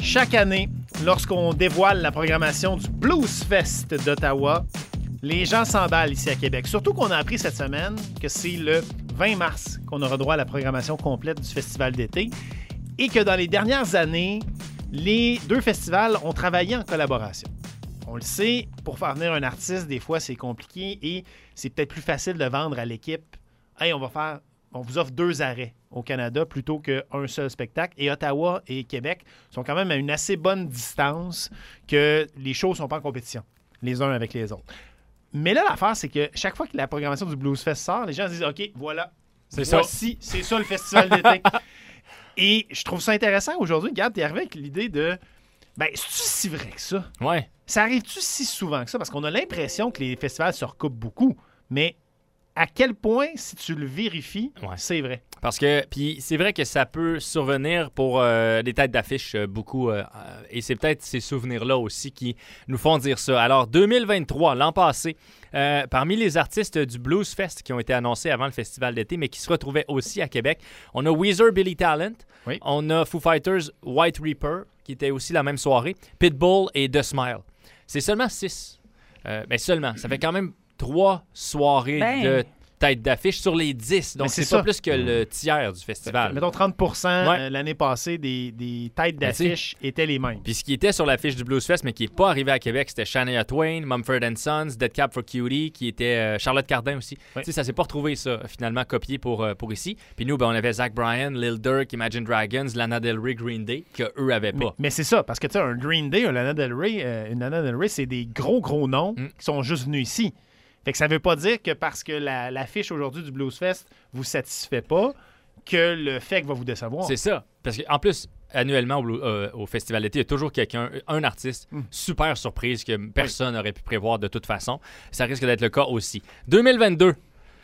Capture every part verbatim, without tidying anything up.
Chaque année, lorsqu'on dévoile la programmation du Blues Fest d'Ottawa, les gens s'emballent ici à Québec. Surtout qu'on a appris cette semaine que c'est le vingt mars qu'on aura droit à la programmation complète du festival d'été et que dans les dernières années, les deux festivals ont travaillé en collaboration. On le sait, pour faire venir un artiste, des fois, c'est compliqué et c'est peut-être plus facile de vendre à l'équipe. Hey, on va faire, on vous offre deux arrêts au Canada plutôt qu'un seul spectacle. Et Ottawa et Québec sont quand même à une assez bonne distance que les shows ne sont pas en compétition, les uns avec les autres. Mais là, l'affaire, c'est que chaque fois que la programmation du Blues Fest sort, les gens se disent « OK, voilà, c'est voici, ça. c'est ça le festival d'été. » Et je trouve ça intéressant aujourd'hui. Regarde, t'es arrivé avec l'idée de « Ben, c'est-tu si vrai que ça? » Ouais. Ça arrive-tu si souvent que ça? Parce qu'on a l'impression que les festivals se recoupent beaucoup. Mais à quel point, si tu le vérifies, ouais. c'est vrai? Parce que, puis c'est vrai que ça peut survenir pour euh, des têtes d'affiche euh, beaucoup. Euh, et c'est peut-être ces souvenirs-là aussi qui nous font dire ça. Alors, deux mille vingt-trois, l'an passé, euh, parmi les artistes du Blues Fest qui ont été annoncés avant le festival d'été, mais qui se retrouvaient aussi à Québec, on a Weezer, Billy Talent. Oui. On a Foo Fighters, White Reaper, qui était aussi la même soirée, Pitbull et The Smile. C'est seulement six. Euh, ben seulement. Ça fait quand même trois soirées ben... de tête d'affiche sur les dix. Donc, c'est, c'est pas plus que le tiers du festival. Mettons trente pour cent ouais. euh, l'année passée des, des têtes d'affiche étaient les mêmes. Puis ce qui était sur l'affiche du Blues Fest, mais qui n'est pas arrivé à Québec, c'était Shania Twain, Mumford and Sons, Dead Cab for Cutie, qui était euh, Charlotte Cardin aussi. Oui. Tu sais, ça s'est pas retrouvé, ça, finalement, copié pour, euh, pour ici. Puis nous, ben, on avait Zach Bryan, Lil Durk, Imagine Dragons, Lana Del Rey, Green Day, qu'eux avaient pas. Mais, mais c'est ça, parce que tu sais, un Green Day, un Lana Del Rey, euh, une Lana Del Rey, c'est des gros, gros noms mm. qui sont juste venus ici. Fait que ça veut pas dire que parce que la, l'affiche aujourd'hui du Blues Fest vous satisfait pas, que le fait va vous décevoir. C'est ça. Parce qu'en plus, annuellement au, euh, au Festival d'été, il y a toujours quelqu'un, un artiste, mm. super surprise que personne n'aurait pu prévoir de toute façon. Ça risque d'être le cas aussi. deux mille vingt-deux,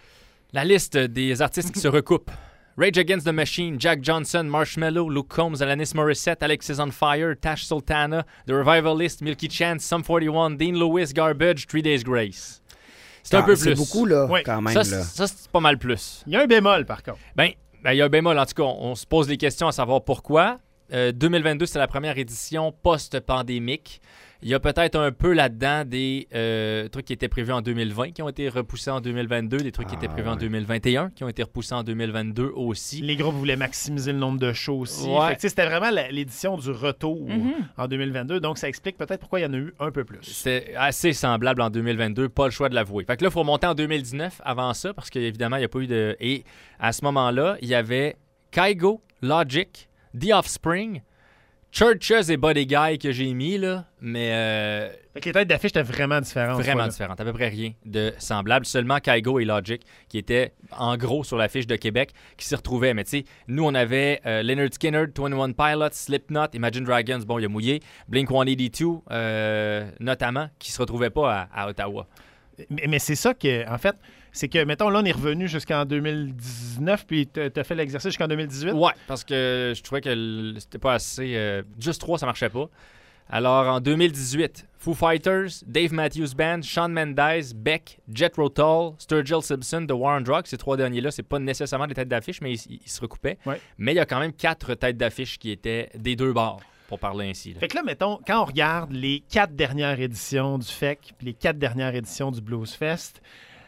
la liste des artistes qui se recoupent. Rage Against the Machine, Jack Johnson, Marshmello, Luke Combs, Alanis Morissette, Alexis on Fire, Tash Sultana, The Revivalist, Milky Chance, Sum forty-one, Dean Lewis, Garbage, Three Days Grace. C'est un peu c'est plus. C'est beaucoup, là, oui. quand même. Ça, là. ça, c'est pas mal plus. Il y a un bémol, par contre. Bien, ben, il y a un bémol. En tout cas, on, on se pose des questions à savoir pourquoi. Euh, deux mille vingt-deux, c'est la première édition post-pandémique. Il y a peut-être un peu là-dedans des euh, trucs qui étaient prévus en deux mille vingt qui ont été repoussés en deux mille vingt-deux, des trucs ah, qui étaient prévus ouais. en deux mille vingt et un qui ont été repoussés en deux mille vingt-deux aussi. Les groupes voulaient maximiser le nombre de shows aussi. Ouais. Fait que, c'était vraiment la, l'édition du retour mm-hmm. en deux mille vingt-deux, donc ça explique peut-être pourquoi il y en a eu un peu plus. C'était assez semblable en deux mille vingt-deux, pas le choix de l'avouer. Fait que là, il faut remonter en deux mille dix-neuf avant ça, parce qu'évidemment, il n'y a pas eu de... Et à ce moment-là, il y avait Kygo, Logic, The Offspring, Churches et Body Guy que j'ai mis, là, mais... Euh, fait que les têtes d'affiche étaient vraiment différentes. Vraiment différentes, à peu près rien de semblable. Seulement Kygo et Logic, qui étaient en gros sur l'affiche de Québec, qui s'y retrouvaient. Mais tu sais, nous, on avait euh, Lynyrd Skynyrd, twenty-one Pilots, Slipknot, Imagine Dragons, bon, il a mouillé, Blink one eighty-two, euh, notamment, qui se retrouvaient pas à, à Ottawa. Mais, mais c'est ça que, en fait... C'est que, mettons, là, on est revenu jusqu'en deux mille dix-neuf, puis tu as fait l'exercice jusqu'en deux mille dix-huit? Ouais, parce que je trouvais que c'était pas assez... Euh, juste trois, ça marchait pas. Alors, en deux mille dix-huit, Foo Fighters, Dave Matthews Band, Shawn Mendes, Beck, Jethro Tull, Sturgill Simpson, The War on Drugs. Ces trois derniers-là, c'est pas nécessairement des têtes d'affiche, mais ils, ils se recoupaient. Ouais. Mais il y a quand même quatre têtes d'affiche qui étaient des deux bords, pour parler ainsi. Là. Fait que là, mettons, quand on regarde les quatre dernières éditions du F E C, puis les quatre dernières éditions du Blues Fest...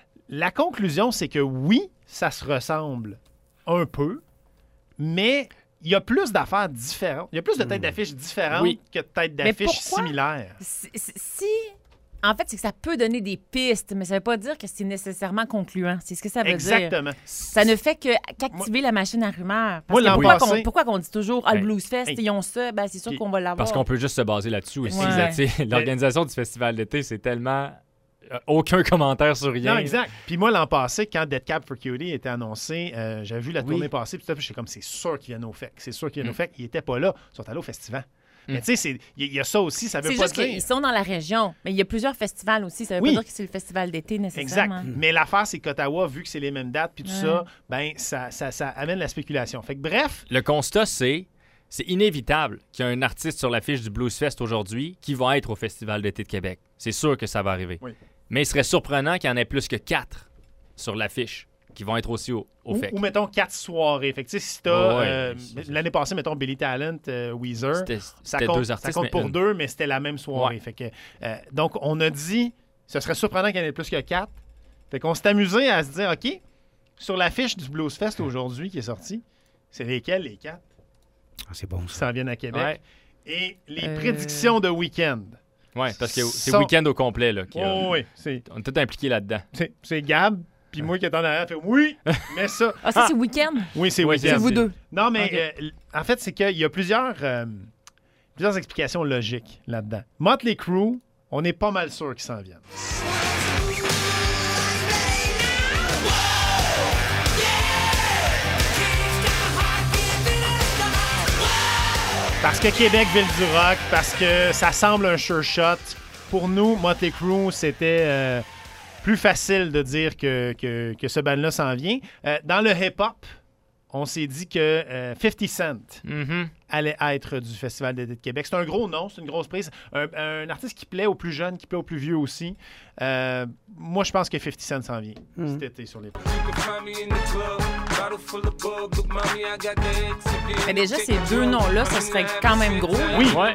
La conclusion, c'est que oui, ça se ressemble un peu, mais il y a plus d'affaires différentes. Il y a plus de têtes d'affiches différentes oui. que de têtes d'affiches similaires. Si, si, en fait, c'est que ça peut donner des pistes, mais ça ne veut pas dire que c'est nécessairement concluant. C'est ce que ça veut Exactement. dire. Ça ne fait que, qu'activer moi, la machine à rumeurs. Parce moi, que pourquoi, passé, qu'on, pourquoi qu'on dit toujours « Ah, le Blues Fest, hey, ils ont ça, ben, c'est sûr qu'on va l'avoir. » Parce qu'on peut juste se baser là-dessus aussi. Ouais. L'organisation du festival d'été, c'est tellement... Aucun commentaire sur rien. Non, exact. Puis moi, l'an passé, quand Dead Cab for Cutie était annoncé, euh, j'avais vu la tournée oui. passer, puis j'étais comme, c'est sûr qu'ils viennent au F E C. C'est sûr qu'ils viennent mm. au F E C. Ils n'étaient pas là. Ils sont allés au festival. Mm. Mais tu sais, il y a ça aussi, ça veut c'est pas juste dire... qu'ils sont dans la région, mais il y a plusieurs festivals aussi. Ça veut oui. pas dire que c'est le festival d'été nécessairement. Exact. Mais l'affaire, c'est qu'Ottawa, vu que c'est les mêmes dates, puis tout ouais. ça, ben ça, ça, ça amène la spéculation. Fait que bref... Le constat, c'est... C'est inévitable qu'il y ait un artiste sur l'affiche du Blues Fest aujourd'hui qui va être au Festival d'été de Québec. C'est sûr que ça va arriver. Oui. Mais il serait surprenant qu'il y en ait plus que quatre sur l'affiche qui vont être aussi au, au Ou, F E C. ou mettons quatre soirées. Fait que, tu sais, si t'as. Ouais, euh, c'est- l'année passée, mettons Billy Talent, euh, Weezer. C'était Ça c'était compte, deux artistes, ça compte mais pour une. deux, mais c'était la même soirée. Ouais. Fait que, euh, donc, on a dit, ce serait surprenant qu'il y en ait plus que quatre. Fait qu'on s'est amusé à se dire, OK, sur l'affiche du Blues Fest aujourd'hui qui est sortie, c'est lesquels, les quatre, Ah, c'est bon, qui ça. s'en viennent à Québec? Ouais. Et les Euh. prédictions de week-end. Ouais, parce que c'est Sont- week-end au complet. Là, qui a- Oh, oui, c'est, On est tous impliqués là-dedans. c'est, c'est Gab, puis moi qui est en arrière, fait oui, mais ça. Ah, ça, c'est week-end? Oui, c'est Ouais, week-end. C'est vous deux. Non, mais Ok. euh, l- en fait, c'est qu'il y a plusieurs, euh, plusieurs explications logiques là-dedans. Motley Crue, on est pas mal sûr qu'ils s'en viennent. Parce que Québec, ville du rock, parce que ça semble un sure shot. Pour nous, Motley Crue, c'était euh, plus facile de dire que, que, que ce band-là s'en vient. Euh, dans le hip-hop, on s'est dit que euh, fifty Cent Mhm. allait être du Festival d'été de Québec. C'est un gros nom, c'est une grosse prise. Un, un artiste qui plaît aux plus jeunes, qui plaît aux plus vieux aussi. Euh, moi, je pense que fifty Cent s'en vient Mhm. cet été sur les places. Mais déjà, ces deux noms-là, ça serait quand même gros. là. Oui. Ouais.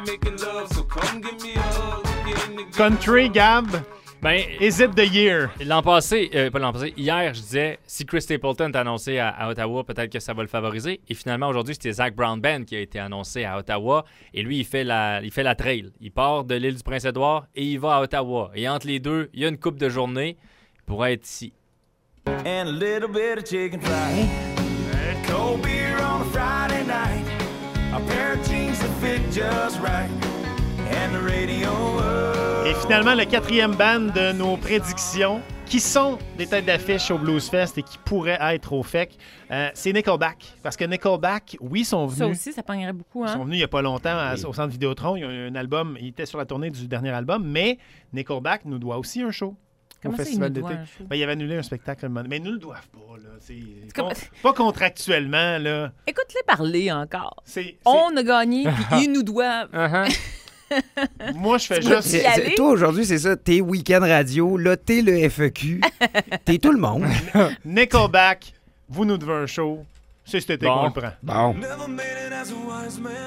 Country, Gab, Ben, is it the year? l'an passé, euh, pas l'an passé, hier, je disais, si Chris Stapleton est annoncé à, à Ottawa, peut-être que ça va le favoriser. Et finalement, aujourd'hui, c'était Zach Brown Band qui a été annoncé à Ottawa. Et lui, il fait la, il fait la trail. Il part de l'île du Prince-Édouard et il va à Ottawa. Et entre les deux, il y a une coupe de journée. Il pourrait être ici. And a little bit of chicken fried. Cold beer on a Friday night. A pair of jeans that fit just right. And the radio up. Et finalement, le quatrième band de nos prédictions, qui sont des têtes d'affiche au Blues Fest et qui pourraient être au F E C, euh, c'est Nickelback. Parce que Nickelback, oui, sont venus. Ça aussi, ça pognerait beaucoup, Ils sont hein? venus il n'y a pas longtemps à- au Centre Vidéotron. Il y a eu un album, il était sur la tournée du dernier album, mais Nickelback nous doit aussi un show. Comment au ça, Festival ils nous d'été. doivent un show? Ben, il avait annulé un spectacle, mais ils ne le doivent pas. Là. C'est, comme- con- Pas contractuellement. Là. Écoute-les parler encore. C'est, c'est- On a gagné, puis ils nous doivent. Uh-huh. Moi, je fais Tu juste... C'est- y aller? c'est- toi, aujourd'hui, c'est ça. T'es Week-end Radio. Là, t'es le F E Q. T'es tout le monde. Nickelback, vous nous devez un show. C'est cet été Bon. qu'on le prend. Bon. Never made it as a wise man.